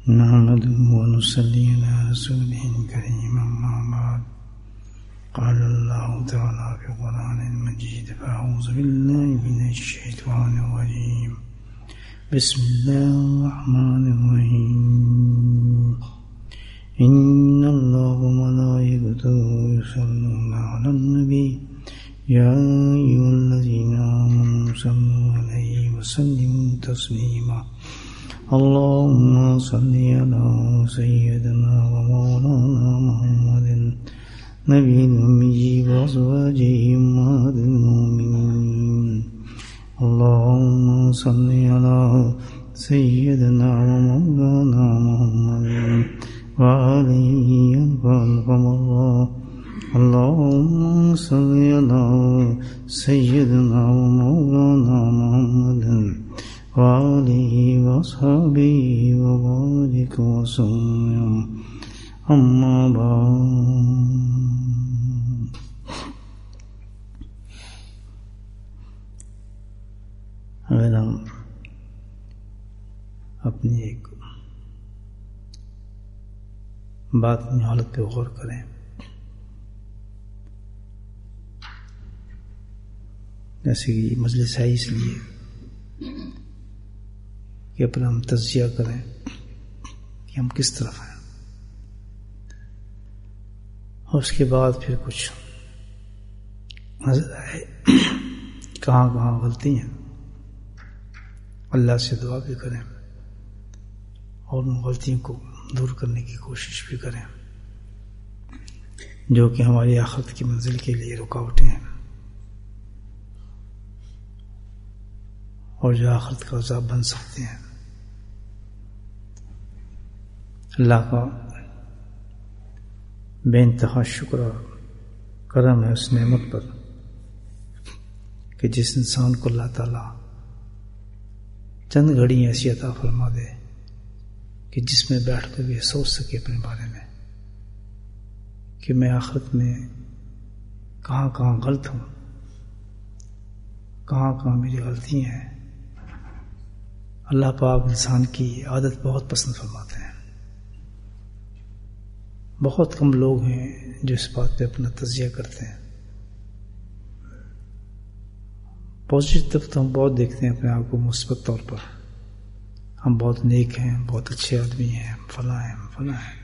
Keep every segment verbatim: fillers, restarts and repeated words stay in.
نحمده ونصلي على رسوله الكريم أما بعد قال الله تعالى في القرآن المجيد فأعوذ بالله من الشيطان الرجيم بسم الله الرحمن الرحيم إن الله وملائكته يصلون على النبي يا أيها الذين آمنوا صلوا عليه وسلموا تسليما اللهم صل على سيدنا ومولانا محمد نبي الأمي وأزواجه أمهات المؤمنين اللهم صل على سيدنا ومولانا محمد وآله ألف مرة اللهم صل على سيدنا ومولانا محمد وآله وأصحابه وبارك وسلم أما بعد اگر ہم اپنی ایک بات کی حالت پہ غور کریں جیسے کہ مجلس ہے اس لیے کہ اپنا ہم تجزیہ کریں کہ ہم کس طرف ہیں اور اس کے بعد پھر کچھ نظر آئے کہاں کہاں غلطی ہیں اللہ سے دعا بھی کریں اور ان غلطیوں کو دور کرنے کی کوشش بھی کریں جو کہ ہماری آخرت کی منزل کے لیے رکاوٹیں ہیں اور جو آخرت کا عذاب بن سکتے ہیں. اللہ کا بے انتہا شکر اور کرم ہے اس نعمت پر کہ جس انسان کو اللہ تعالیٰ چند گھڑی ایسی عطا فرما دے کہ جس میں بیٹھ کر یہ سوچ سکے اپنے بارے میں کہ میں آخرت میں کہاں کہاں غلط ہوں، کہاں کہاں میری غلطی ہیں. اللہ پاک انسان کی عادت بہت پسند فرماتے ہیں. بہت کم لوگ ہیں جو اس بات پہ اپنا تجزیہ کرتے ہیں. پازیٹو تو ہم بہت دیکھتے ہیں اپنے آپ کو مثبت طور پر، ہم بہت نیک ہیں، بہت اچھے آدمی ہیں، فلاں ہیں فلاں ہیں.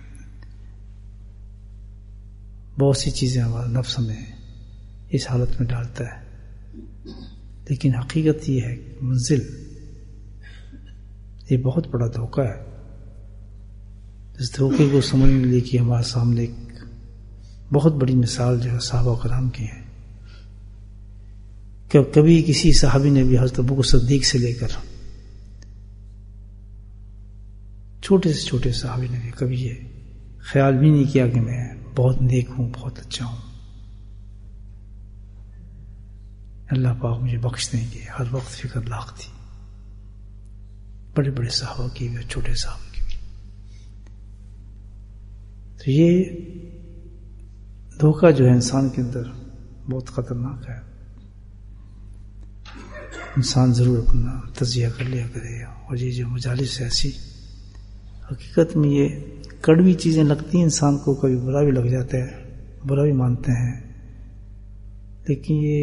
بہت سی چیزیں ہمارا نفس ہمیں اس حالت میں ڈالتا ہے، لیکن حقیقت یہ ہے کہ منزل یہ بہت بڑا دھوکہ ہے. اس دھوکے کو سمجھنے کے لیے کہ ہمارے سامنے ایک بہت بڑی مثال جو ہے صحابہ کرام کی ہے کہ کبھی کسی صحابی نے بھی حضرت ابوبکر صدیق سے لے کر چھوٹے سے چھوٹے صحابی نے بھی کبھی یہ خیال بھی نہیں کیا کہ میں بہت نیک ہوں، بہت اچھا ہوں. اللہ پاک مجھے بخش دیں گے، ہر وقت فکر لاحق تھی، بڑے بڑے صحابہ کی بھی، چھوٹے صحابہ کی بھی. تو یہ دھوکہ جو ہے انسان کے اندر بہت خطرناک ہے. انسان ضرور اپنا تجزیہ کر لیا کرے. اور یہ جو مجالس ایسی حقیقت میں یہ کڑوی چیزیں لگتی ہیں انسان کو، کبھی برا بھی لگ جاتا ہے، برا بھی مانتے ہیں، لیکن یہ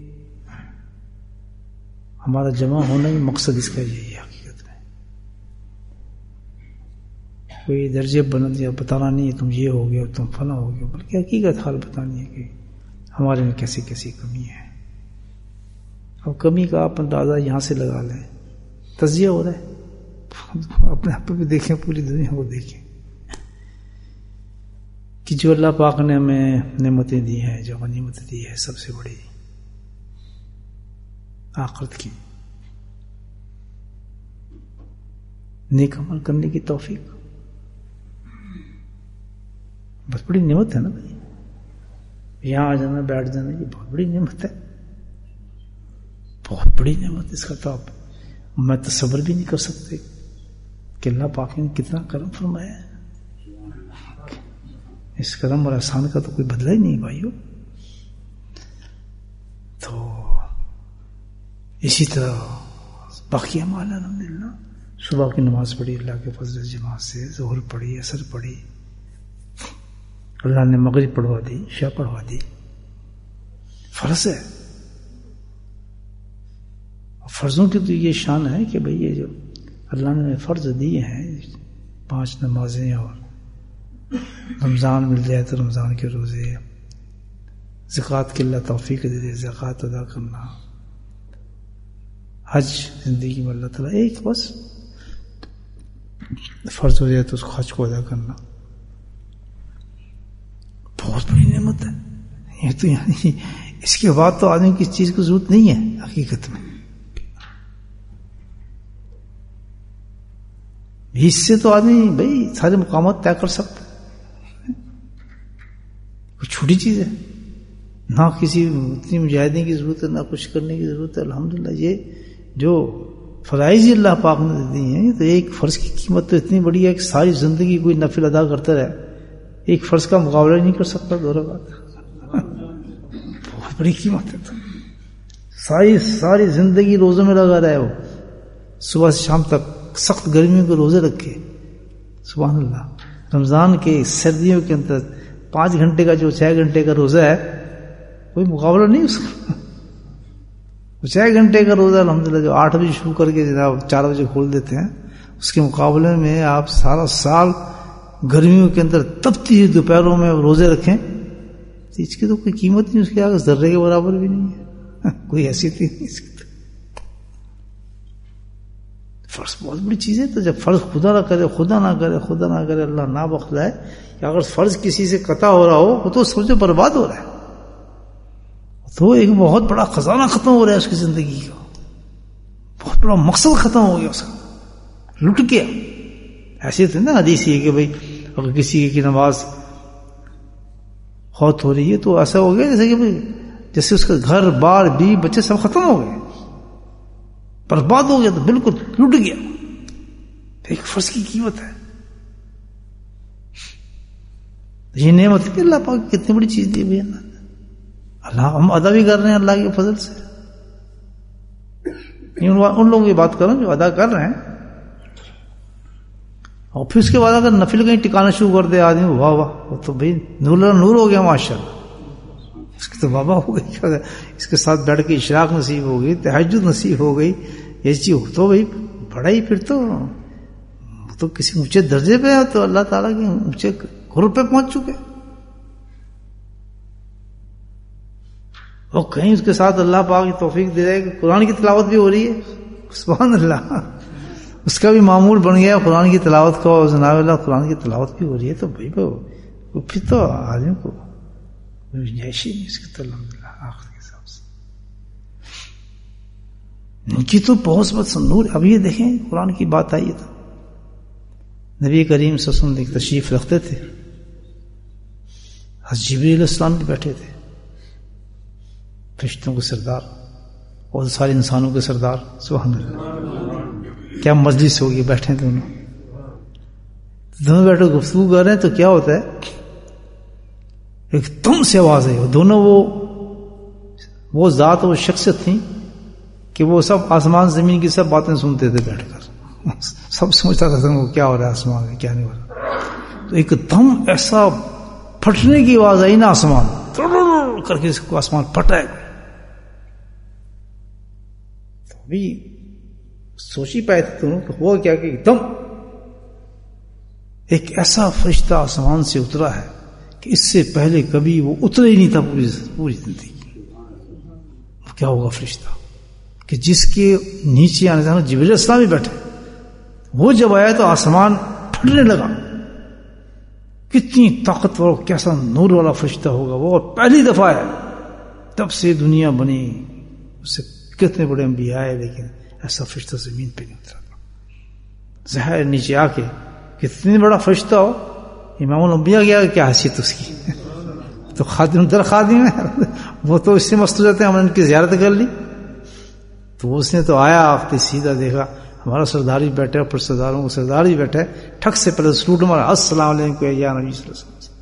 ہمارا جمع ہونا ہی مقصد اس کا یہی ہے. حقیقت میں کوئی درجے بلند یا بتانا نہیں ہے تم یہ ہو گیا تم فلاں ہو گیا، بلکہ حقیقت حال بتانی ہے کہ ہمارے میں کیسی کیسی کمی ہے. اب کمی کا آپ اندازہ یہاں سے لگا لیں، تجزیہ ہو رہا ہے، اپنے آپ پہ بھی دیکھیں، پوری دنیا کو دیکھیں کہ جو اللہ پاک نے ہمیں نعمتیں دی ہیں، جو غنیمت دی ہے، سب سے بڑی آخرت کی نیک عمل کرنے کی توفیق بہت بڑی نعمت ہے نا بھائی. یہاں آ جانا، بیٹھ جانا، یہ بہت بڑی نعمت ہے، بہت بڑی نعمت. اس کا تو آپ میں تصور بھی نہیں کر سکتے کہ اللہ پاک نے کتنا کرم فرمایا ہے. اس کرم اور احسان کا تو کوئی بدلہ ہی نہیں بھائیو. تو اسی طرح باقی اعمال الحمدللہ صبح کی نماز پڑھی اللہ کے فضل جماعت سے، ظہر پڑھی، عصر پڑھی، اللہ نے مغرب پڑھوا دی، عشاء پڑھوا دی، فرض ہے۔ فرضوں کی تو یہ شان ہے کہ بھئی یہ جو اللہ نے فرض دیے ہیں، پانچ نمازیں اور رمضان مل جائے تو رمضان کے روزے، زکوٰۃ کی اللہ توفیق دے دے زکوٰۃ ادا کرنا، حج زندگی میں اللہ تعالیٰ ایک بس فرض ہو جائے تو اس حج کو ادا کرنا بہت بڑی نعمت ہے۔ یہ تو یعنی اس کے بعد تو آدمی کی چیز کی ضرورت نہیں ہے حقیقت میں، اس سے تو آدمی بھائی سارے مقامات طے کر سکتا، کوئی چھوٹی چیز ہے، نہ کسی اتنی مجاہدین کی ضرورت ہے، نہ کچھ کرنے کی ضرورت ہے۔ الحمدللہ یہ جو فرائض اللہ پاک نے دی ہیں، تو ایک فرض کی قیمت تو اتنی بڑی ہے کہ ساری زندگی کوئی نفل ادا کرتا رہے، ایک فرض کا مقابلہ نہیں کر سکتا، دو رکعت بہت بڑی قیمت ہے۔ تو ساری ساری زندگی روزوں میں لگا رہے، وہ صبح سے شام تک سخت گرمیوں کے روزے رکھے، سبحان اللہ۔ رمضان کے سردیوں کے اندر پانچ گھنٹے کا جو چھ گھنٹے کا روزہ ہے، کوئی مقابلہ نہیں اس کا، چھ گھنٹے کا روزہ الحمدللہ جو آٹھ بجے شروع کر کے جناب چار بجے کھول دیتے ہیں، اس کے مقابلے میں آپ سارا سال گرمیوں کے اندر تپتی ہوئی دوپہروں میں روزے رکھیں تو اس کی تو کوئی قیمت نہیں، اس کے آگے ذرے کے برابر بھی نہیں ہے، کوئی حیثیت ہی نہیں اس کی۔ فرض بہت بڑی چیز ہے، تو جب فرض خدا نہ کرے خدا نہ کرے خدا نہ کرے اللہ نہ بخلائے کہ اگر فرض کسی سے قطع ہو رہا ہو تو سمجھو برباد ہو رہا ہے، تو ایک بہت بڑا خزانہ ختم ہو رہا ہے اس کی زندگی کا، بہت بڑا مقصد ختم ہو گیا اس کا، لٹ گیا۔ ایسے تھے نا حدیث یہ کہ بھئی اگر کسی کی نماز فوت ہو رہی ہے تو ایسا ہو گیا جیسے کہ بھئی جیسے اس کا گھر بار بیوی بچے سب ختم ہو گئے، برباد ہو گیا، تو بالکل لٹ گیا۔ ایک فرض کی قیمت ہے یہ نعمت کہ اللہ پاک کتنی بڑی چیز دی بھائی اللہ، ہم ادا بھی کر رہے ہیں اللہ کے فضل سے۔ ان لوگوں کی بات کروں جو ادا کر رہے ہیں، اور پھر اس کے بعد اگر نفل کہیں ٹکانا شروع کر دے آدمی، واہ واہ، وہ تو بھائی نور نور ہو گیا ماشاءاللہ، اس کی تو بابا ہو گئی، اس کے ساتھ بیٹھ کے اشراق نصیب ہو گئی، تہجد نصیب ہو گئی، یہ چیز تو بھائی بڑا ہی، پھر تو تو کسی اونچے درجے پہ ہے، تو اللہ تعالیٰ کے اونچے قرب پہ پہنچ چکے۔ اور کہیں اس کے ساتھ اللہ پاک کی توفیق دے رہے کہ قرآن کی تلاوت بھی ہو رہی ہے، سبحان اللہ، اس کا بھی معمول بن گیا قرآن کی تلاوت کا، اور جناب اللہ قرآن کی تلاوت بھی ہو رہی ہے، تو بھائی وہ پھر تو آدمی کو گنجائش ہی نہیں اس کی، تو الحمدللہ آخر کے حساب سے ان کی تو بہت بہت نور۔ اب یہ دیکھیں قرآن کی بات آئی تو نبی کریم صلی اللہ علیہ وسلم تشریف رکھتے تھے، حضرت جبریل علیہ السلام بھی بیٹھے تھے، فرشتوں کے سردار اور سارے انسانوں کے سردار، سبحان اللہ، کیا مجلس ہوگی، بیٹھے دونوں دونوں بیٹھے گفتگو کر رہے ہیں، تو کیا ہوتا ہے ایک دم سے آواز ہے، دونوں وہ وہ ذات وہ شخصیت تھیں کہ وہ سب آسمان زمین کی سب باتیں سنتے تھے بیٹھ کر، سب سمجھتا تھا وہ کیا ہو رہا ہے آسمان میں کیا نہیں ہو رہا، تو ایک دم ایسا پھٹنے کی آواز آئی نا، آسمان کر کے اس کو آسمان پھٹا ہے، تو بھی سوچ ہی پائے تھے دونوں کہ ہوا کیا کہ ایک دم ایک ایسا فرشتہ آسمان سے اترا ہے کہ اس سے پہلے کبھی وہ اترا ہی نہیں تھا پوری پوری زندگی۔ کیا ہوگا فرشتہ کہ جس کے نیچے آنے جانا جبریل علیہ السلام بھی بیٹھے، وہ جب آیا تو آسمان پھٹنے لگا، کتنی طاقتور کیسا نور والا فرشتہ ہوگا وہ، اور پہلی دفعہ ہے تب سے دنیا بنی، اس سے کتنے بڑے انبیاء آئے لیکن ایسا فرشتہ زمین پہ نہیں اترا تھا۔ ظاہر نیچے آ کے کتنی بڑا فرشتہ ہو، امام الانبیاء کیا کیا حیثیت اس کی، تو خادم در خادم ہے، وہ تو اس سے مست ہو جاتے ہیں، ہم نے ان کی زیارت کر لی، تو اس نے تو آیا آپ سیدھا دیکھا ہمارا سردار بھی بیٹھے، اور سرداروں کو سردار بھی بیٹھے، ٹھک سے پہلے سلوٹ مارا، السلام علیکم یا نبی صلی اللہ علیہ وسلم،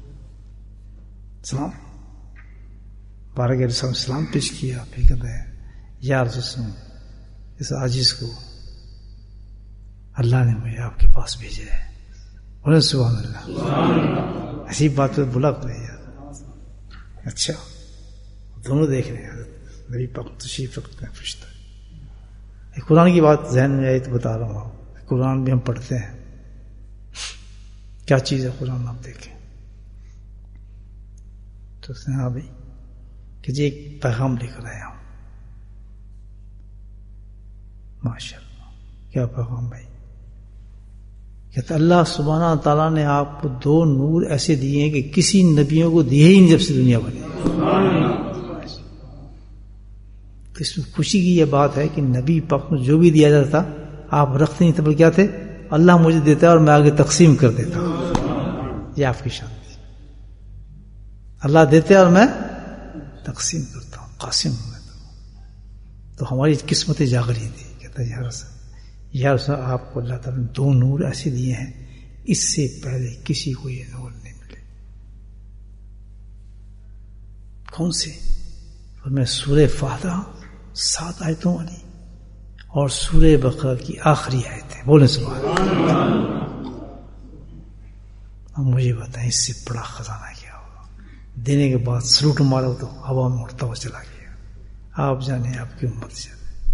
سلام بارہ کے رسول سلام پیش کیا، پھر کہتا ہے یا رسول اللہ اس عاجز کو اللہ نے مجھے آپ کے پاس بھیجا ہے. بولے سبحان اللہ. ایسی بات پہ بلا کرے یار. اچھا دونوں دیکھ رہے ہیں. نبی پاک تشریف رکھتے ہیں فرشتہ. قرآن کی بات ذہن میں آئی تو بتا رہا ہوں. قرآن بھی ہم پڑھتے ہیں. کیا چیز ہے قرآن آپ دیکھیں تو اس نے ہاں بھائی کہ جی ایک پیغام لے کر آیا ہوں. ماشاء اللہ کیا پیغام بھائی. کہتا اللہ سبحانہ تعالیٰ نے آپ کو دو نور ایسے دیے ہیں کہ کسی نبیوں کو دیے ہی نہیں جب سے دنیا بنی. اس میں خوشی کی یہ بات ہے کہ نبی پاک میں جو بھی دیا جاتا تھا آپ رکھتے نہیں تھے بلکہ کیا تھے اللہ مجھے دیتا ہے اور میں آگے تقسیم کر دیتا ہوں. یہ آپ کی شان ہے. اللہ دیتے اور میں تقسیم کرتا ہوں قاسم ہوں. تو ہماری قسمتیں جاگ رہی تھی. کہتا ہے یا رسول یا رسول آپ کو اللہ تعالیٰ نے دو نور ایسے دیے ہیں اس سے پہلے کسی کو یہ نور نہیں ملے. کون سے؟ اور میں سورہ فاتحہ سات آیتوں والی اور سورہ بقرہ کی آخری آیتیں. بولیں سبحان اللہ. اب مجھے بتائیں اس سے بڑا خزانہ کیا ہوگا. دینے کے بعد سلوٹ مارا تو ہوا میں اڑتا ہوا چلا گیا. آپ جانے آپ کی امت جانے.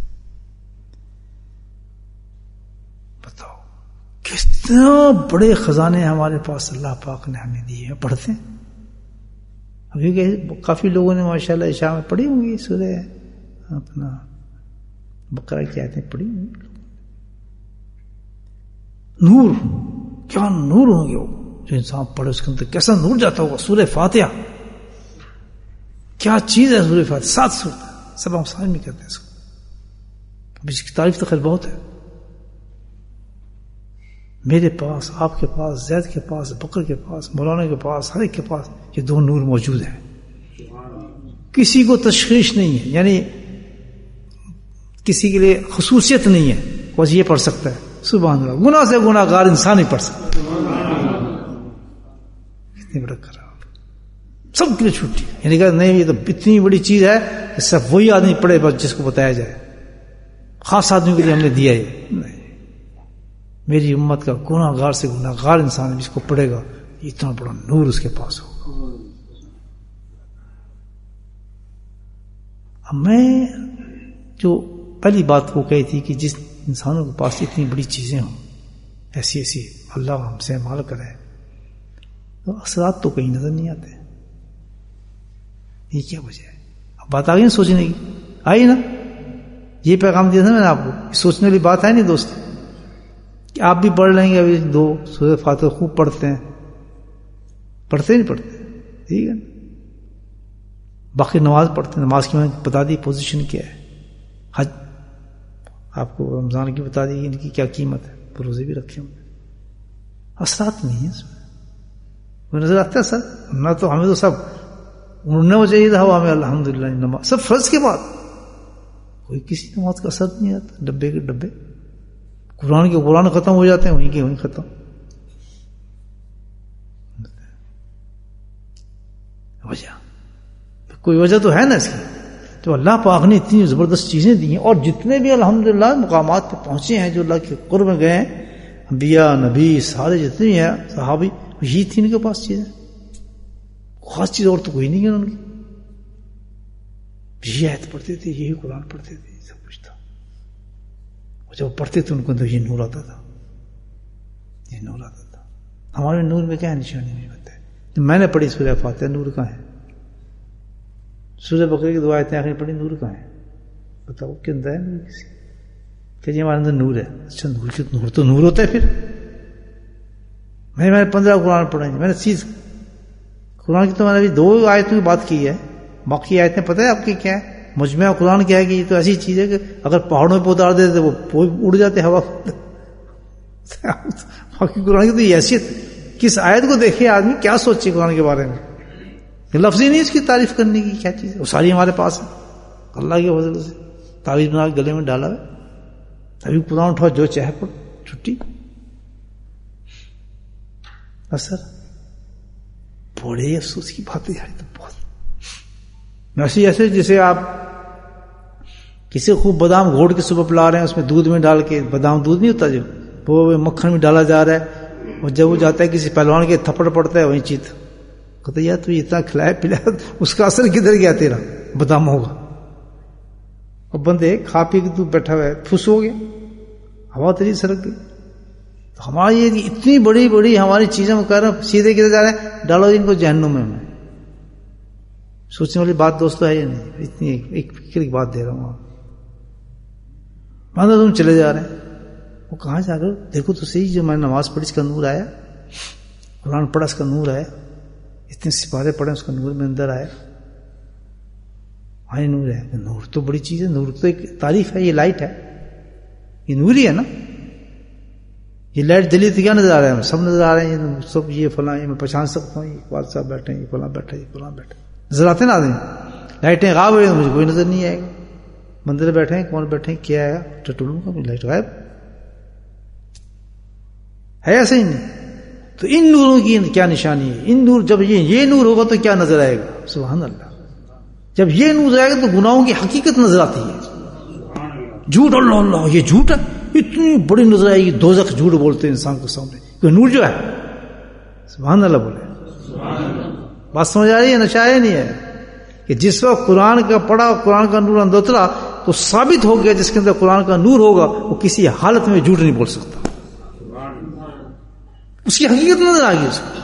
بتاؤ کتنا بڑے خزانے ہمارے پاس اللہ پاک نے ہمیں دیے ہیں. پڑھتے ہیں ابھی کہ کافی لوگوں نے ماشاءاللہ عشاء میں پڑھی ہوں گی سورہ اپنا بقرہ کی آیتیں پڑھی ہوں گی. نور کیا نور ہوں گے وہ جو انسان پڑھے اس کے اندر کیسا نور جاتا ہوگا. سورہ فاتحہ کیا چیز ہے. سورہ فاتحہ سات سورت سب ہم سامنے میں کہتے ہیں اس کو. اب اس کی تعریف تو خیر بہت ہے. میرے پاس آپ کے پاس زید کے پاس بکر کے پاس مولانا کے پاس ہر ایک کے پاس یہ دو نور موجود ہیں. کسی کو تشخیص نہیں ہے یعنی کسی کے لیے خصوصیت نہیں ہے بس یہ پڑھ سکتا ہے. سبحان اللہ. گناہ سے گناہ گار انسان ہی پڑھ سکتا ہے. کتنی بڑا خراب سب کے لیے چھٹی یعنی کہ نہیں یہ تو اتنی بڑی چیز ہے کہ سب وہی آدمی پڑھے بس جس کو بتایا جائے. خاص آدمی کے لیے ہم نے دیا ہے نہیں. میری امت کا گناہ گار سے گناہ گار انسان جس کو پڑھے گا اتنا بڑا نور اس کے پاس ہوگا. اب میں جو پہلی بات وہ کہی تھی کہ جس انسانوں کے پاس اتنی بڑی چیزیں ہوں ایسی ایسی اللہ ہم سے مال کرے تو اثرات تو کہیں نظر نہیں آتے. یہ کیا وجہ ہے؟ اب بات آ گئی نا سوچنے کی. آئی نا یہ پیغام دیا تھا میں نے آپ کو. سوچنے والی بات ہے نہیں دوست کہ آپ بھی پڑھ لیں گے. ابھی دو سورہ فاتحہ خوب پڑھتے ہیں. پڑھتے نہیں پڑھتے ٹھیک ہے. باقی نماز پڑھتے ہیں. نماز کی میں نے بتا دی پوزیشن کیا ہے. حج آپ کو رمضان کی بتا دی ان کی کیا قیمت ہے. روزے بھی رکھے ہوں. اثرات نہیں ہے اس میں. وہ نظر آتا ہے سر نہ تو ہمیں تو سب اڑنے ہو چاہیے تھا ہوا میں. الحمدللہ نماز سب فرض کے بعد کوئی کسی نماز کا اثر نہیں آتا. ڈبے کے ڈبے قرآن کے قرآن ختم ہو جاتے ہیں وہیں کے وہیں ختم. وجہ کوئی وجہ تو ہے نا اس کی. تو اللہ پاک نے اتنی زبردست چیزیں دی ہیں اور جتنے بھی الحمدللہ مقامات پہ پہنچے ہیں جو اللہ کے قرب میں گئے ہیں انبیاء نبی سارے جتنے ہیں صحابی یہی تھی ان کے پاس چیزیں. خاص چیز اور تو کوئی نہیں ہے ان کی. یہی آیت پڑھتے تھے یہی قرآن پڑھتے تھے سب کچھ تھا. جب پڑھتے تو ان کو اندر یہ نور آتا تھا. یہ نور آتا تھا. ہمارے نور میں کیا نشانی نہیں بتائے. میں نے پڑھی سورہ فاتحہ نور کہاں ہے. سورہ بقرہ کی دو آیتیں آخری پڑھی نور کہاں ہے. بتاؤ کہ اندر ہے نور کسی کہ جی ہمارے اندر نور ہے. اچھا نور کی نور تو نور ہوتا ہے. پھر میں نے پندرہ قرآن پڑھے میں نے چیز قرآن کی تو میں نے ابھی دو آیتوں کی بات کی ہے. باقی آیتیں پتہ ہے آپ کی کیا ہے. مجمع قرآن کیا ہے کہ یہ تو ایسی چیز ہے کہ اگر پہاڑوں پہ اتار دیتے وہ اڑ جاتے ہوا. باقی قرآن کی تو یہ حیثیت. کس آیت کو دیکھے آدمی کیا سوچے قرآن کے بارے میں. لفظ ہی نہیں اس کی تعریف کرنے کی. کیا چیز ہے وہ ساری ہمارے پاس ہے. اللہ کے فضل سے تعویذ بنا کے گلے میں ڈالا ہے. ابھی قرآن اٹھا جو چاہے پڑھ چھٹی. اثر بڑے افسوس کی باتیں یار تو بہت. ویسے ایسے جیسے آپ کسی خوب بادام گھوڑ کے صبح پلا رہے ہیں اس میں دودھ میں ڈال کے. بادام دودھ نہیں ہوتا جو وہ مکھن میں ڈالا جا رہا ہے، اور جب وہ جاتا ہے کسی پہلوان کے تھپڑ پڑتا ہے وہیں چیت کہتا یار تو اتنا کھلایا پلایا اس کا اثر کدھر گیا تیرا بدام ہوگا. اور بندے کھا پی کے تو بیٹھا ہوا ہے پھس ہو گیا، ہوا تیری سرک گئی. تو ہماری یہ اتنی بڑی بڑی ہماری چیزیں کہہ رہے ہیں سیدھے کدھر جا رہے ہیں، ڈالو ان کو جہنم میں. میں سوچنے والی بات دوستو ہے یا نہیں؟ اتنی ایک فکر کی بات دے رہا ہوں. مان لو تم چلے جا رہے ہیں، وہ کہاں جا کر دیکھو تو صحیح، جو میں نماز پڑھی اس کا نور آیا، قرآن پڑھا اس کا نور آیا، اتنے سپارے پڑھے اس کا نور میں اندر آیا. ہاں نور ہے، نور تو بڑی چیز ہے، نور تو ایک تعریف ہے، یہ لائٹ ہے، یہ نور ہی ہے نا. یہ لائٹ دلی تو کیا نظر آ رہا ہے؟ سب نظر آ رہے ہیں، یہ سب یہ فلاں، یہ میں پہچان سکتا ہوں، یہ اقبال صاحب بیٹھے ہیں، یہ فلاں بیٹھے، یہ فلاں بیٹھے نظر آتے نا آدمی. لائٹیں غائب ہو رہی ہیں، مجھے کوئی نظر نہیں آئے گا. مندر بیٹھے ہیں، کون بیٹھے ہیں، کیا ہے، ٹٹولوں کا لائٹ غائب ہے، ایسا ہی نہیں. تو ان نوروں کی کیا نشانی ہے؟ ان نور جب یہ یہ نور ہوگا تو کیا نظر آئے گا؟ سبحان اللہ. جب یہ نور آئے گا تو گناہوں کی حقیقت نظر آتی ہے. جھوٹ، اللہ اللہ یہ جھوٹ ہے، اتنی بڑی نظر آئے گی. دوزخ جھوٹ بولتے ہیں انسان کے سامنے، کہ نور جو ہے. سبحان اللہ بولے. بات سمجھ آ رہی ہے؟ نشہ ہے نہیں ہے کہ جس وقت قرآن کا پڑھا، قرآن کا نور اندر اترا تو ثابت ہو گیا جس کے اندر قرآن کا نور ہوگا وہ کسی حالت میں جھوٹ نہیں بول سکتا. اس کی حقیقت نظر آ گئی اس کو.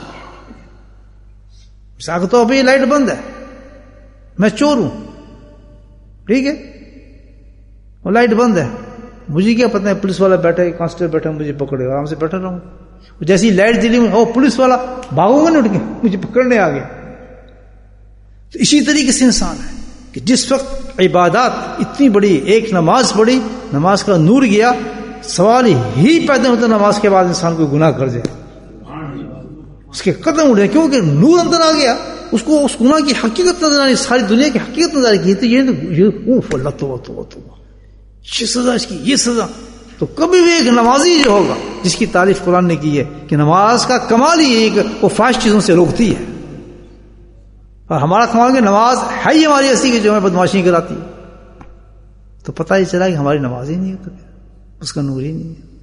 مثال تو ابھی لائٹ بند ہے، میں چور ہوں، ٹھیک ہے، اور لائٹ بند ہے، مجھے کیا پتہ ہے پولیس والا بیٹھا ہے، کانسٹیبل بیٹھا ہے، مجھے پکڑے گا، آرام سے بیٹھا رہوں. جیسی لائٹ دلی میں او پولیس والا بھاگوں گا نہیں اٹھ کے، مجھے پکڑنے آ گیا. تو اسی طریقے سے انسان ہے کہ جس وقت عبادات اتنی بڑی، ایک نماز پڑھی، نماز کا نور گیا، سوال ہی پیدا ہوتا نماز کے بعد انسان کو گناہ کر جائے، اس کے قدم اڑے، کیونکہ نور اندر آ گیا، اس کو اس گناہ کی حقیقت نظر آئی، ساری دنیا کی حقیقت نظر آئی. تو یہ اوف اللہ تو تو تو یہ سزا، اس کی یہ سزا. تو کبھی بھی ایک نمازی جو ہوگا جس کی تعریف قرآن نے کی ہے کہ نماز کا کمال ہی ہے کہ وہ فحش چیزوں سے روکتی ہے، اور ہمارا کمال کہ نماز ہے ہی ہماری ایسی کہ جو ہمیں بدماشی کراتی ہے. تو پتہ ہی چلا کہ ہماری نماز ہی نہیں ہے، اس کا نور ہی نہیں ہے.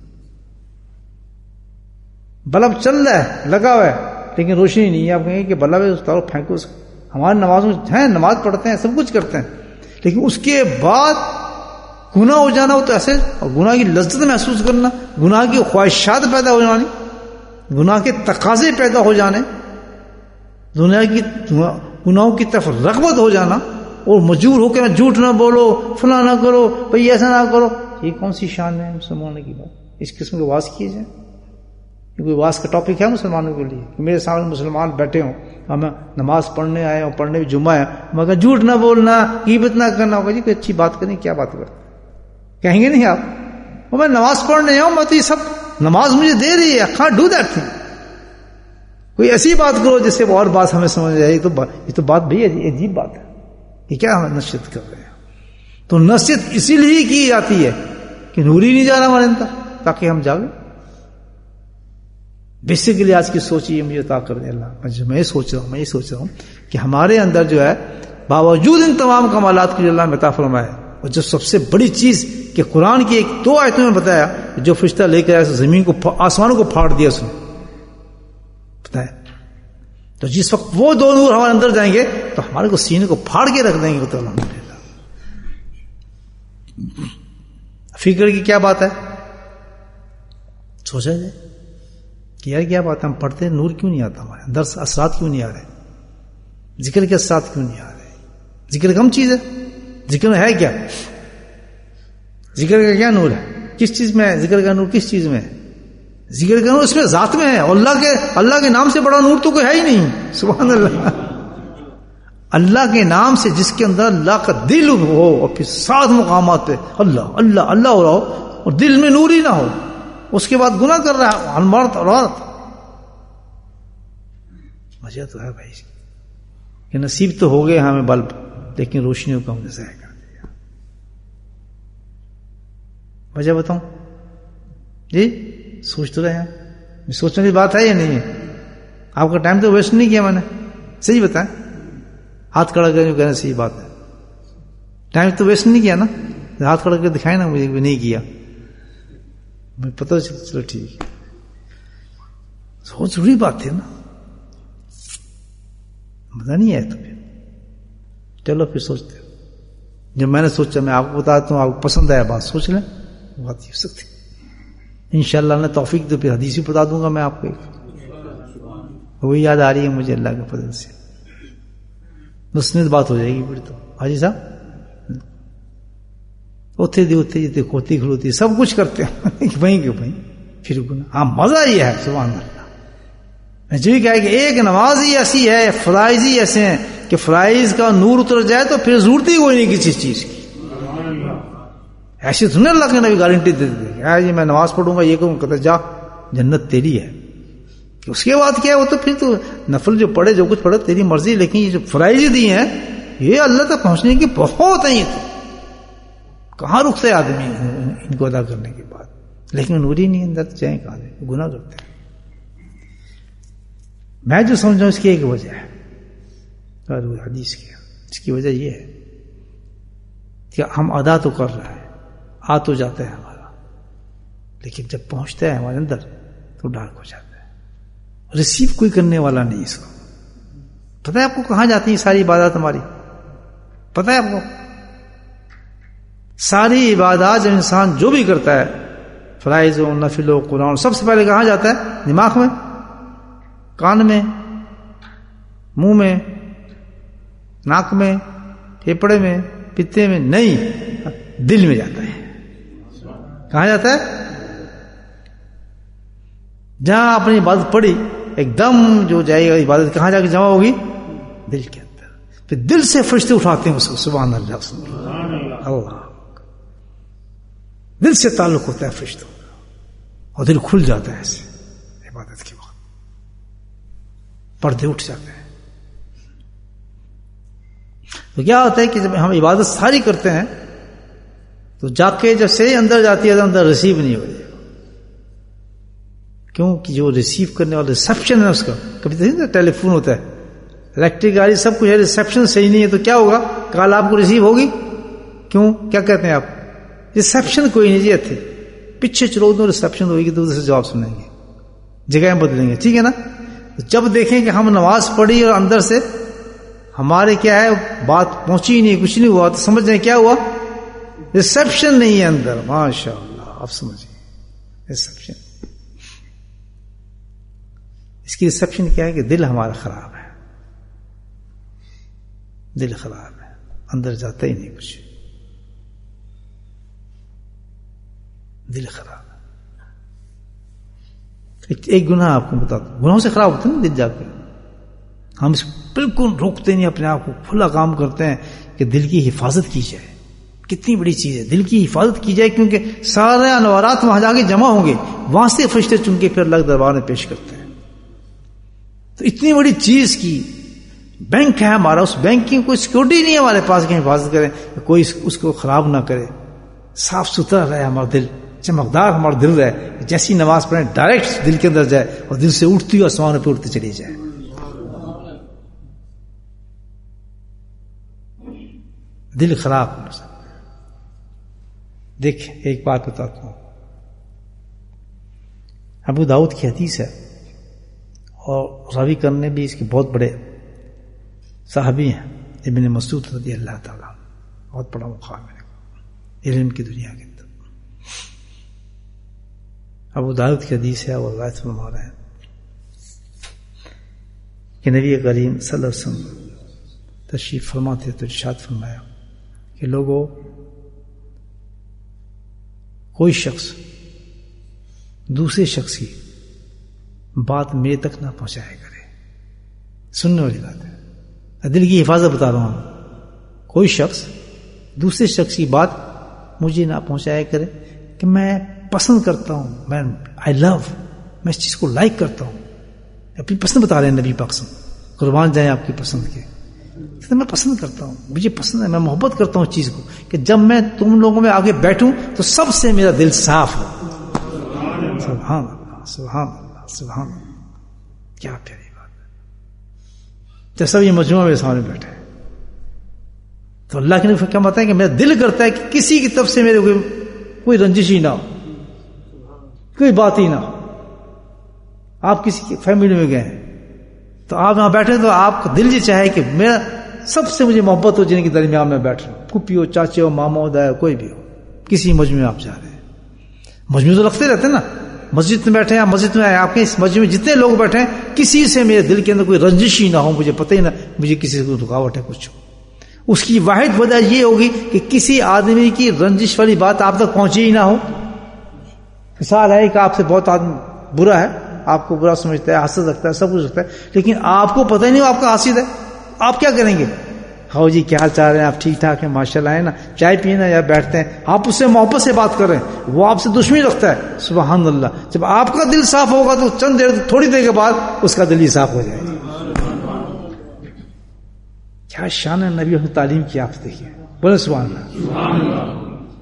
بلب چل رہا ہے، لگا ہوا ہے، لیکن روشنی نہیں ہے. آپ کہیں گے کہ بلب ہے، اتارو پھینکو اس کو. ہماری نمازوں ہیں، نماز پڑھتے ہیں، سب کچھ کرتے ہیں، لیکن اس کے بعد گناہ ہو جانا ہو تو ایسے، اور گناہ کی لذت محسوس کرنا، گناہ کی خواہشات پیدا ہو جانی، گناہ کے تقاضے پیدا ہو جانے، دنیا کی گناہوں کی طرف رغبت ہو جانا، اور مجبور ہو کے میں جھوٹ نہ بولو، فلاں نہ کرو، بھئی ایسا نہ کرو. یہ کون سی شان ہے مسلمانوں کی بات؟ اس قسم کے واز کیے جائیں. یہ کوئی واز کا ٹاپک ہے مسلمانوں کے لیے کہ میرے سامنے مسلمان بیٹھے ہوں، ہم نماز پڑھنے آئے ہوں، پڑھنے بھی جمعہ ہے، مگر جھوٹ نہ بولنا، غیبت نہ کرنا. ہوگا جی کوئی اچھی بات کریں، کیا بات کریں؟ کہیں گے نہیں آپ، اور میں نماز پڑھنے آؤں، میں تو یہ سب نماز مجھے دے رہی ہے، کہاں ڈو دیٹ تھنگ. کوئی ایسی بات کرو جس سے اور بات ہمیں سمجھ آئے. یہ تو یہ تو بات بھئی عجیب بات ہے، یہ کیا ہمیں نصیحت کر رہے ہیں؟ تو نصیحت اسی لیے کی جاتی ہے کہ نور ہی نہیں جا رہا ہمارے اندر، تاکہ ہم جاگیں. بیسیکلی آج کی سوچ یہ مجھے عطا کر دیں اللہ. میں یہ سوچ رہا ہوں میں یہ سوچ رہا ہوں کہ ہمارے اندر جو ہے باوجود ان تمام کمالات کی جو اللہ نے عطا فرمایا، اور جو سب سے بڑی چیز کہ قرآن کی ایک دو آیتوں میں بتایا، جو فرشتہ لے کر آیا زمین کو، آسمانوں کو پھاڑ دیا اس نے بتایا. تو جس وقت وہ دو نور ہمارے اندر جائیں گے تو ہمارے کو سینے کو پھاڑ کے رکھ دیں گے. تو الحمدللہ فکر کی کیا بات ہے، سوچا جائے کہ یار کیا بات ہے، ہم پڑھتے ہیں نور کیوں نہیں آتا ہمارے اندر، اثرات کیوں نہیں آ رہے، ذکر کے اثرات کیوں نہیں آ رہے. ذکر کم چیز ہے، ذکر میں ہے کیا، ذکر کا کیا نور ہے، کس چیز میں ہے ذکر کا نور، کس چیز میں ہے ذکر کا نور؟ اس میں ذات میں ہے. اللہ کے اللہ کے نام سے بڑا نور تو کوئی ہے ہی نہیں. سبحان اللہ. اللہ کے نام سے جس کے اندر اللہ کا دل ہو، اور پھر سات مقامات پہ اللہ اللہ اللہ ہو رہا ہو، اور دل میں نور ہی نہ ہو، اس کے بعد گناہ کر رہا ہے مرد اور عورت. مزہ تو ہے بھائی کہ نصیب تو ہو گئے ہمیں بلب، لیکن روشنیوں کو ہم نے ضائع کر دیا. وجہ بتاؤں جی؟ سوچ تو رہے ہیں، سوچنے کی بات ہے یا نہیں ہے؟ آپ کا ٹائم تو ویسٹ نہیں کیا میں نے، صحیح بتائیں، ہاتھ کھڑا کر جو کہنا صحیح بات ہے، ٹائم تو ویسٹ نہیں کیا نا؟ ہاتھ کھڑا کر دکھائے نا مجھے بھی نہیں کیا. مجھے پتہ چلا چلو ٹھیک ہے. بہت ضروری بات ہے نا, مزہ نہیں آیا تو پھر چلو پھر سوچتے ہو. جب میں نے سوچا میں آپ کو بتاتا ہوں, آپ کو پسند آیا بات سوچ لیں, بات یہ ہو سکتی. انشاءاللہ نے توفیق تو پھر حدیث بھی بتا دوں گا میں آپ کو, وہی یاد آ رہی ہے مجھے اللہ کے فضل سے, مسند بات ہو جائے گی پھر تو. حاجی صاحب اتنے دی اتنے جتنے کھوتی کھلوتی سب کچھ کرتے ہیں وہیں کے وہیں پھر گناہ. ہاں مزہ یہ ہے سبحان اللہ. میں جو ہی کہا کہ ایک نماز ہی ایسی ہے, فرائض ہی ایسے ہیں کہ فرائض کا نور اتر جائے تو پھر ضرورت ہی کوئی نہیں کسی چیز کی. ایسی تو نہیں اللہ کے نبی گارنٹی دے دیتے جی میں نماز پڑھوں گا یہ کہوں کہتے جا جنت تیری ہے. کہ اس کے بعد کیا ہے, وہ تو پھر تو نفل جو پڑھے جو کچھ پڑھے تیری مرضی, لیکن یہ جو فرائض دی ہیں یہ اللہ تک پہنچنے کی بہت ہیں. یہ تو کہاں رکتے آدمی ان کو ادا کرنے کے بعد, لیکن نوری نہیں اندر جائیں کہاں جائیں, گناہ کرتے ہیں. میں جو سمجھا اس کی ایک وجہ ہے حدیث کی, اس کی وجہ یہ ہے کہ ہم ادا تو کر رہے ہیں, آ تو جاتا ہے ہمارا, لیکن جب پہنچتا ہے ہمارے اندر تو ڈارک ہو جاتا ہے. ریسیو کوئی کرنے والا نہیں اس کو. پتہ ہے آپ کو کہاں جاتی ہیں ساری عبادات ہماری؟ پتہ ہے آپ کو ساری عبادات جو انسان جو بھی کرتا ہے, فرائض و نفل و قرآن, سب سے پہلے کہاں جاتا ہے؟ دماغ میں, کان میں, منہ میں, ناک میں, پھیپڑے میں, پتے میں نہیں, دل میں جاتا ہے. کہاں جاتا ہے؟ جہاں اپنی عبادت پڑی ایک دم جو جائے گا عبادت کہاں جا کے جمع ہوگی؟ دل کے اندر. پھر دل سے فرشتے اٹھاتے ہیں اس کو, سبحان اللہ اللہ, دل سے تعلق ہوتا ہے فرشتوں کا, اور دل کھل جاتا ہے ایسے عبادت کے وقت, پردے اٹھ جاتے ہیں. تو کیا ہوتا ہے کہ جب ہم عبادت ساری کرتے ہیں تو جا کے جب سے اندر جاتی ہے تو اندر ریسیو نہیں ہو جائے گا. کیوں کہ جو ریسیو کرنے والا ریسیپشن ہے اس کا, کبھی تو ٹیلی فون ہوتا ہے, الیکٹرک گاڑی سب کچھ ہے, ریسیپشن صحیح نہیں ہے تو کیا ہوگا؟ کال آپ کو ریسیو ہوگی؟ کیوں, کیا کہتے ہیں آپ؟ ریسیپشن کوئی نہیں جی اتنے پیچھے چلو دو, ریسیپشن ہوگی تو ادھر سے جواب سنیں گے, جگہیں بدلیں گے, ٹھیک ہے نا. جب دیکھیں کہ ہم نماز پڑھی اور اندر سے ہمارے کیا ہے بات پہنچی نہیں, کچھ نہیں ہوا, تو سمجھ جائیں کیا ہوا؟ ریسیپشن نہیں ہے اندر. ماشاء اللہ, آپ سمجھیں ریسیپشن. اس کی ریسیپشن کیا ہے کہ دل ہمارا خراب ہے, دل خراب ہے, اندر جاتا ہی نہیں کچھ, دل خراب ہے. ایک گناہ آپ کو بتا دوں, گناہوں سے خراب ہوتا ہے نا دل جا کے. ہم اس بالکل روکتے نہیں اپنے آپ کو, کھلا کام کرتے ہیں کہ دل کی حفاظت کی جائے. کتنی بڑی چیز ہے دل کی حفاظت کی جائے, کیونکہ سارے انوارات وہاں جا کے جمع ہوں گے, وہاں سے فرشتے چن کے پھر اللہ دربار میں پیش کرتے ہیں. تو اتنی بڑی چیز کی بینک ہے ہمارا, اس بینک کی کوئی سیکورٹی نہیں ہے ہمارے پاس کہ حفاظت کریں, کوئی اس کو خراب نہ کرے. صاف ستھرا رہے ہمارا دل, چمکدار ہمارا دل رہے, جیسی نماز پڑھیں ڈائریکٹ دل کے اندر جائے اور دل سے اٹھتی ہوئی آسمان پہ اٹھتی چلی جائے. دل خراب ہو سکتا. دیکھ ایک بات بتاتا ہوں, ابو داؤد کی حدیث ہے, اور راوی کرنے بھی اس کے بہت بڑے صحابی ہیں, ابن مسعود رضی اللہ تعالیٰ, بہت بڑا مقام ہے علم کی دنیا کے اندر. ابو داؤد کی حدیث ہے, اور روایت فرما رہے ہیں کہ نبی کریم صلی اللہ علیہ وسلم تشریف فرماتے تو ارشاد فرمایا کہ لوگوں, کوئی شخص دوسرے شخص کی بات میرے تک نہ پہنچایا کرے. سننے والی بات ہے, دل کی حفاظت بتا رہا ہوں. کوئی شخص دوسرے شخص کی بات مجھے نہ پہنچایا کرے کہ میں پسند کرتا ہوں, میں آئی لو, میں اس چیز کو لائک کرتا ہوں. اپنی پسند بتا رہے ہیں نبی پاک صلی اللہ علیہ وسلم, قربان جائیں آپ کی پسند کے. میں پسند کرتا ہوں, مجھے پسند ہے, میں محبت کرتا ہوں اس چیز کو کہ جب میں تم لوگوں میں آگے بیٹھوں تو سب سے میرا دل صاف ہو. سبحان اللہ, سبحان اللہ, سبحان اللہ, کیا پیاری بات ہے. جیسا یہ مجموعہ میرے سامنے بیٹھا ہے تو اللہ کے نبی کیا بتائیں کہ میرا دل کرتا ہے کہ کسی کی طرف سے میرے کوئی رنجش ہی نہ ہو. کوئی بات ہی نہ ہو. آپ کسی کی فیملی میں گئے ہیں تو آپ یہاں بیٹھے تو آپ کا دل یہ چاہے کہ میرا سب سے مجھے محبت ہو جن کے درمیان میں بیٹھ رہا ہوں, پھوپھی ہو, چاچے ہو, ماما ہو, دایا, کوئی بھی ہو, کسی مجمع میں آپ جا رہے ہیں. مجمع تو لگتے رہتے ہیں نا, مسجد میں بیٹھے ہیں, مسجد میں آپ کے اس مجمع میں جتنے لوگ بیٹھے ہیں, کسی سے میرے دل کے اندر کوئی رنجش ہی نہ ہو, مجھے پتہ ہی نہ مجھے کسی سے کوئی رکاوٹ ہے کچھ ہو. اس کی واحد وجہ یہ ہوگی کہ کسی آدمی کی رنجش والی بات آپ تک پہنچی ہی نہ ہو. مثال ہے کہ آپ سے بہت آدمی برا ہے, آپ کو برا سمجھتا ہے, حسد رکھتا ہے, سب کچھ رکھتا ہے, لیکن آپ کو پتہ ہی نہیں ہو آپ کا حاسد ہے. آپ کیا کریں گے؟ ہاؤ جی کیا حال چال ہے, آپ ٹھیک ٹھاک ہیں, ماشاء اللہ ہے نا, چائے پیے نا, یا بیٹھتے ہیں. آپ اس سے محبت سے بات کر رہے ہیں, وہ آپ سے دشمنی رکھتا ہے. سبحان اللہ. جب آپ کا دل صاف ہوگا تو چند دیر تھوڑی دیر کے بعد اس کا دل ہی صاف ہو جائے گا. کیا شان ہے نبی نے تعلیم کی, آپ دیکھیے, بولے سبحان اللہ.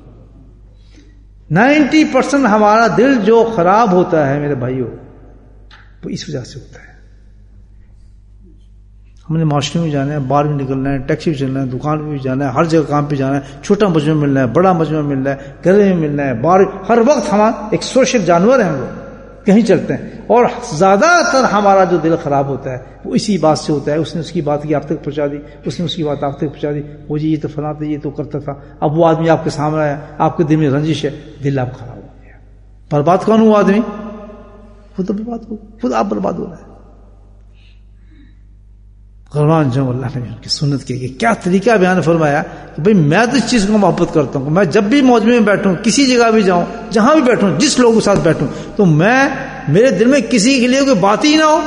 نائنٹی پرسینٹ ہمارا دل جو خراب ہوتا ہے میرے بھائیوں, وہ اس وجہ سے ہوتا ہے. ہم نے معاشرے میں جانا ہے, باہر بھی نکلنا ہے, ٹیکسی پہ چلنا ہے, دکان پہ بھی جانا ہے, ہر جگہ کام پہ جانا ہے, چھوٹا مجمع ملنا ہے, بڑا مجمع ملنا ہے, گلے میں ملنا ہے, باہر, ہر وقت ہم ایک سوشل جانور ہیں, ہم لوگ کہیں چلتے ہیں. اور زیادہ تر ہمارا جو دل خراب ہوتا ہے وہ اسی بات سے ہوتا ہے. اس نے اس کی بات کی آپ تک پہنچا دی, اس نے اس کی بات آپ تک پہنچا دی, وہ جی یہ تو فلاں تھا, یہ تو کرتا تھا. اب وہ آدمی آپ کے سامنے آیا, آپ کے دل میں رنجش ہے, دل آپ خراب ہو گیا. برباد کون ہوا آدمی؟ خود برباد ہو, خود آپ برباد ہو رہے ہیں. قربان جو اللہ نے ان کی سنت کی کیا طریقہ بیان فرمایا کہ بھئی میں تو اس چیز کو محبت کرتا ہوں. میں جب بھی مجمع میں بیٹھوں, کسی جگہ بھی جاؤں, جہاں بھی بیٹھوں, جس لوگوں کے ساتھ بیٹھوں, تو میں میرے دل میں کسی کے لیے کوئی بات ہی نہ ہو.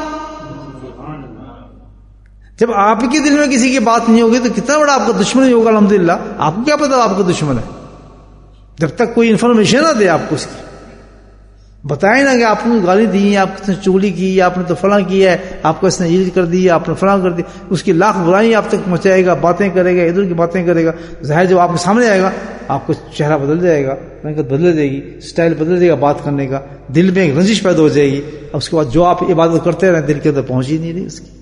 جب آپ کے دل میں کسی کی بات نہیں ہوگی تو کتنا بڑا آپ کا دشمن ہی ہوگا. الحمدللہ آپ کو کیا پتا آپ کا دشمن ہے, جب تک کوئی انفارمیشن نہ دے آپ کو, اس کی بتائیں نا کہ آپ نے گالی دی, آپ نے چگلی کی, آپ نے تو فلاں کیا ہے, آپ کو اس نے یہ کر دی, آپ نے فلاں کر دی, اس کی لاکھ برائیں آپ تک پہنچائے گا, باتیں کرے گا, ادھر کی باتیں کرے گا. ظاہر جب آپ کے سامنے آئے گا آپ کو چہرہ بدل جائے گا, رنگت بدل جائے گی, سٹائل بدل جائے گا بات کرنے کا, دل میں ایک رنجش پیدا ہو جائے گی. اب اس کے بعد جو آپ عبادت کرتے رہے دل کے اندر پہنچ ہی نہیں رہی اس کی.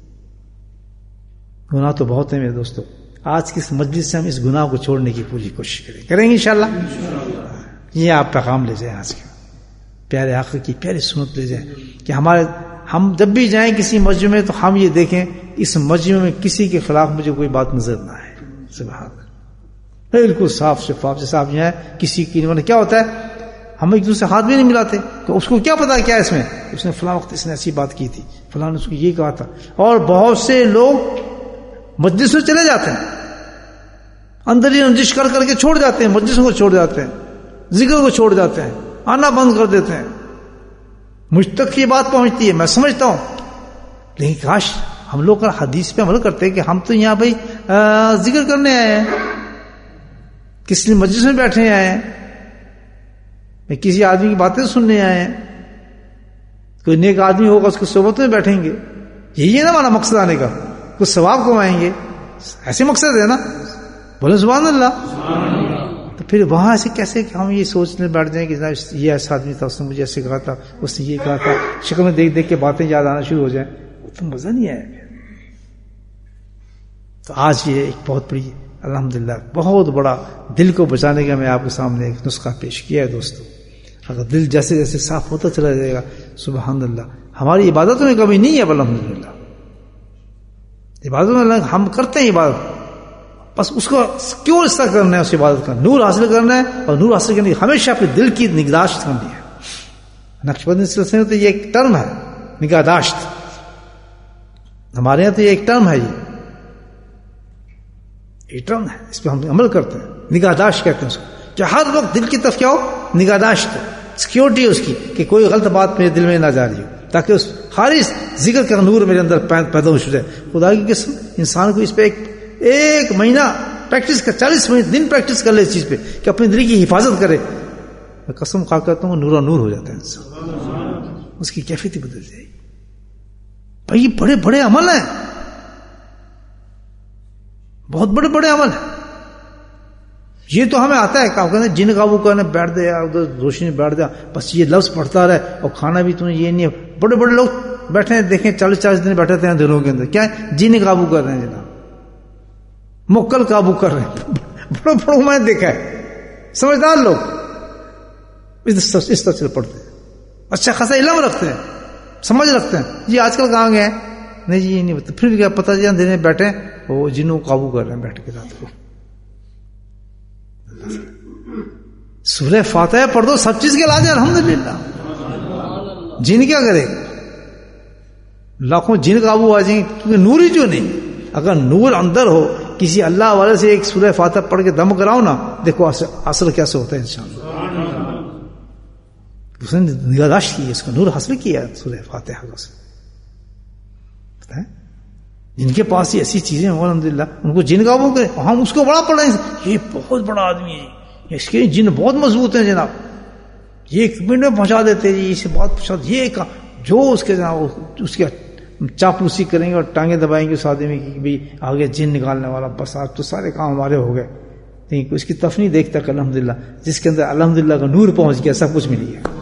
گناہ تو بہت ہے میرے دوستو. آج کی اس مجلس سے ہم اس گناہ کو چھوڑنے کی پوری کوشش کریں کریں گے انشاءاللہ. یہ آپ پیغام لے جائیں, آج کے پیارے آقا کی پیاری سنت لے جائیں کہ ہمارے ہم جب بھی جائیں کسی مسجد میں تو ہم یہ دیکھیں اس مسجد میں کسی کے خلاف مجھے کوئی بات نظر نہ آئے. سبحان اللہ, بالکل صاف شفاف. جیسا آپ یہاں کسی کی کیا ہوتا ہے, ہم ایک دوسرے ہاتھ بھی نہیں ملاتے کہ اس کو کیا پتا کیا اس میں, اس نے فلاں وقت اس نے ایسی بات کی تھی, فلاں نے اس کو یہ کہا تھا. اور بہت سے لوگ مجلس میں چلے جاتے ہیں, اندر ہی رنجش کر کر کے چھوڑ جاتے ہیں, مجلسوں کو چھوڑ جاتے ہیں, ذکر کو چھوڑ جاتے ہیں, آنا بند کر دیتے ہیں. مجھ تک یہ بات پہنچتی ہے, میں سمجھتا ہوں, لیکن کاش ہم لوگ کا حدیث پہ عمل کرتے کہ ہم تو یہاں بھائی ذکر کرنے آئے ہیں, کس لیے مجلس میں بیٹھے آئے ہیں, میں کسی آدمی کی باتیں سننے آئے ہیں. کوئی نیک آدمی ہوگا اس کی صحبت میں بیٹھیں گے, یہی ہے نا ہمارا مقصد آنے کا, کچھ ثواب کمائیں گے, ایسے مقصد ہے نا. بولے سبحان اللہ. تو پھر وہاں ایسے کیسے کہ ہم یہ سوچنے بیٹھ جائیں کہ یہ ایسا آدمی تھا, اس نے مجھے ایسے کہا تھا, اس نے یہ کہا تھا, شکل میں دیکھ دیکھ کے باتیں یاد آنا شروع ہو جائیں, تو مزہ نہیں آئے. تو آج یہ ایک بہت بڑی الحمدللہ بہت بڑا دل کو بچانے کا میں آپ کے سامنے ایک نسخہ پیش کیا ہے دوستو. اگر دل جیسے جیسے صاف ہوتا چلا جائے گا, سبحان اللہ, ہماری عبادتوں میں کمی نہیں ہے. الحمدللہ عبادتوں میں ہم کرتے ہیں عبادت, بس اس کو کیوں اس طرح کرنا ہے, اس عبادت کا نور حاصل کرنا ہے, اور نور حاصل کرنے کی ہمیشہ اپنے دل کی نگہداشت کرنی ہے. نقشبندی سلسلے میں تو یہ ایک ٹرم ہے نگہداشت, ہمارے یہاں تو یہ ایک ٹرم ہے, یہ یہ ٹرم ہے, اس پہ ہم عمل کرتے ہیں. نگہداشت کہتے ہیں اس کو, کہ ہر وقت دل کی طرف کیا ہو, نگہداشت, سیکیورٹی اس کی, کہ کوئی غلط بات میرے دل میں نہ جاری ہو, تاکہ اس خالص ذکر کا نور میرے اندر پیدا ہو جائے. خدا کی قسم انسان کو اس پہ ایک ایک مہینہ پریکٹس کر, چالیس دن پریکٹس کر لے اس چیز پہ کہ اپنی دل کی حفاظت کرے. میں قسم کھا کرتا ہوں نورا نور ہو جاتا ہے انسان, اس کی کیفیت بدل جائے گی. بھائی یہ بڑے بڑے عمل ہیں, بہت بڑے بڑے عمل ہیں. یہ تو ہمیں آتا ہے کہ کہتے ہیں جن قابو کرنے بیٹھ دے, ادھر روشنی بیٹھ دیا, بس یہ لفظ پڑھتا رہے, اور کھانا بھی تمہیں یہ نہیں ہے. بڑے بڑے لوگ بیٹھے ہیں, دیکھیں چالیس چالیس دن بیٹھے ہیں دنوں کے اندر, کیا ہے جن قابو کر رہے ہیں جناب, مکل قابو کر رہے ہیں. بڑوں بڑوں میں نے دیکھا ہے, سمجھدار لوگ اس طرح سے پڑھتے ہیں. اچھا خاصا علم رکھتے ہیں, سمجھ رکھتے ہیں. جی آج کل کہاں گئے؟ نہیں جی یہ نہیں پتا. پھر کیا پتا جی اندھیرے میں بیٹھے وہ جنوں کو قابو کر رہے ہیں بیٹھ کے رات کو. سورہ فاتحہ پڑھ دو, سب چیز کے علاج ہے الحمدللہ. جن کیا کرے؟ لاکھوں جن قابو آ جائیں گے, کیونکہ نور ہی جو نہیں. اگر نور اندر ہو, کسی اللہ والے سے ایک سورہ فاتحہ پڑھ کے دم کراؤ نا, دیکھو اثر کیسے ہوتا ہے انشاءاللہ. اس نے نگہداشت کی, اس کو نور حاصل کیا سورہ فاتحہ کو. جن کے پاس یہ ایسی چیزیں ہوں الحمدللہ, ان کو جن قابو کرے. ہم اس کو بڑا پڑھ رہے ہیں, یہ بہت بڑا آدمی ہے, اس کے جن بہت مضبوط ہیں جناب, یہ ایک منٹ میں پہنچا دیتے ہیں, یہ بات پہنچا. یہ جو اس کے جناب اس کے چاپلوسی کریں گے اور ٹانگیں دبائیں گے اس آدمی کی, بھائی آگے جن نکالنے والا, بس آج تو سارے کام ہمارے ہو گئے. نہیں, اس کی تف نہیں دیکھتا کہ الحمدللہ جس کے اندر الحمدللہ کا نور پہنچ گیا, سب کچھ مل گیا.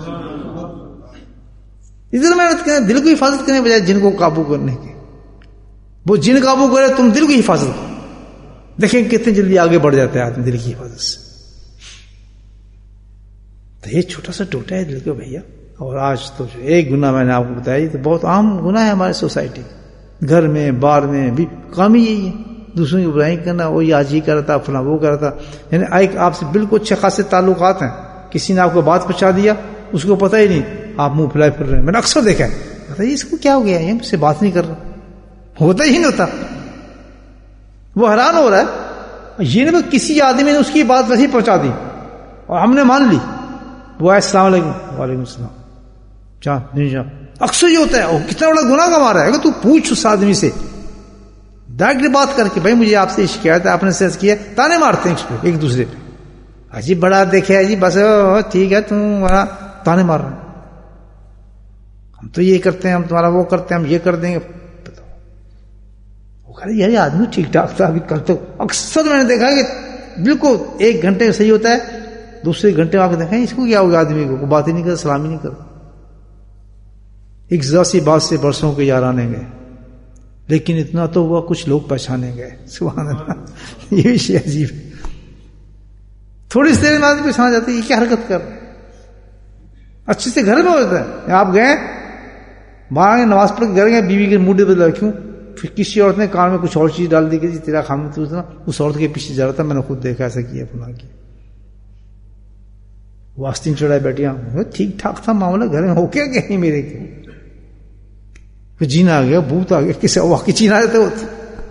ادھر محنت کریں, دل کو حفاظت کرنے بجائے جن کو قابو کرنے کے. وہ جن قابو کرے, تم دل کی حفاظت کرو. دیکھیں کتنے جلدی آگے بڑھ جاتا ہے آدمی دل کی حفاظت سے. تو یہ چھوٹا سا ٹوٹا ہے دل کو بھیا. اور آج تو جو ایک گناہ میں نے آپ کو بتایا, تو بہت عام گناہ ہے ہمارے سوسائٹی, گھر میں بار میں بھی کام ہی یہی ہے, دوسروں کی برائی کرنا. وہ یہ آج ہی کر رہا تھا, فلاں وہ کر رہا تھا. یعنی ایک آپ سے بالکل اچھے خاصے تعلقات ہیں, کسی نے آپ کو بات پہنچا دیا, اس کو پتہ ہی نہیں, آپ منہ پھیلائے پھر رہے ہیں. میں نے اکثر دیکھا ہے, پتہ ہی اس کو کیا ہو گیا, یہ مجھ سے بات نہیں کر رہا, ہوتا ہی نہیں ہوتا. وہ حیران ہو رہا ہے, یہ نہیں کسی آدمی نے اس کی بات ویسے پہنچا دی اور ہم نے مان لی. وہ السلام علیکم, وعلیکم السلام, جا نہیں جا. اکثر یہ ہوتا ہے, وہ کتنا بڑا گناہ کما رہا ہے. اگر تو پوچھ اس آدمی سے ڈائریکٹلی بات کر کے, بھائی مجھے آپ سے شکایت ہے, آپ نے سرچ کیا, تانے مارتے ہیں ایک دوسرے پہ. اجی بڑا دیکھے جی, بس ٹھیک ہے, تم تانے مار رہے ہیں, ہم تو یہ کرتے ہیں, ہم تمہارا وہ کرتے ہیں, ہم یہ کر دیں گے. وہ کہہ رہے یار یہ آدمی ٹھیک ٹھاک تھا, ابھی کل تو اکثر میں نے دیکھا کہ بالکل ایک گھنٹے صحیح ہوتا ہے, دوسرے گھنٹے میں آ کے دیکھیں اس کو کیا ہوگا, آدمی کو بات ہی نہیں کرتا, سلام ہی نہیں کرتا. ایک ذرا سی بات سے برسوں کے یارانے گئے, لیکن اتنا تو ہوا کچھ لوگ پہچانے گئے. سبحان اللہ, یہ شیء عجیب ہے. تھوڑی سی دیر میں آدمی پہچانا جاتا ہے یہ کیا حرکت کر رہے. اچھے سے گھر میں ہوتا ہے, آپ گئے باہر نماز پڑھ کے گھر گئے, بیوی کے موڈے بدلا, کیوں پھر کسی عورت نے کان میں کچھ اور چیز ڈال دی کہ جی تیرا خامن تو اس عورت کے پیچھے جا رہا تھا, میں نے خود دیکھا ایسا کیا اپنا کیا. وہ آستین چڑھائے بیٹھے, ٹھیک ٹھاک تھا معاملہ, گھر میں ہو کیا گیا میرے کے, جینا آ گیا, بھوت آ گیا, کسی واقعی چین آ جاتے ہوتے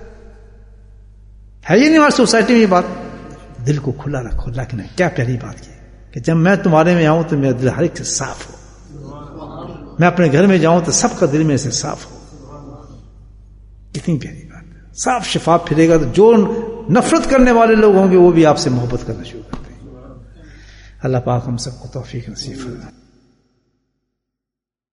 ہے. یہ نہیں ہماری سوسائٹی میں یہ بات. دل کو کھلا رکھو. اللہ کی کیا پیاری بات کی کہ جب میں تمہارے میں آؤں تو میرا دل ہر ایک سے صاف ہو, میں اپنے گھر میں جاؤں تو سب کا دل میں سے صاف ہو. کتنی پیاری بات ہے. صاف شفاف پھرے گا تو جو نفرت کرنے والے لوگ ہوں گے وہ بھی آپ سے محبت کرنا شروع کرتے ہیں. اللہ پاک ہم سب کو توفیق نصیب فرمائے.